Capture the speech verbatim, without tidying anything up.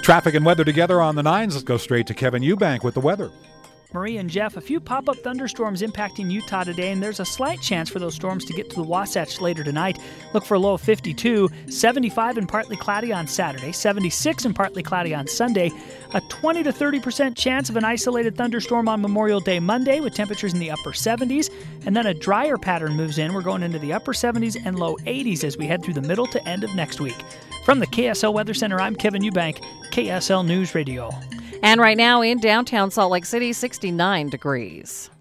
Traffic and weather together on the nines. Let's go straight to Kevin Eubank with the weather. Marie and Jeff, a few pop-up thunderstorms impacting Utah today, and there's a slight chance for those storms to get to the Wasatch later tonight. Look for a low of fifty-two, seventy-five and partly cloudy on Saturday, seventy-six and partly cloudy on Sunday, a twenty to thirty percent chance of an isolated thunderstorm on Memorial Day Monday with temperatures in the upper seventies, and then a drier pattern moves in. We're going into the upper seventies and low eighties as we head through the middle to end of next week. From the K S L Weather Center, I'm Kevin Eubank, K S L News Radio. And right now in downtown Salt Lake City, sixty-nine degrees.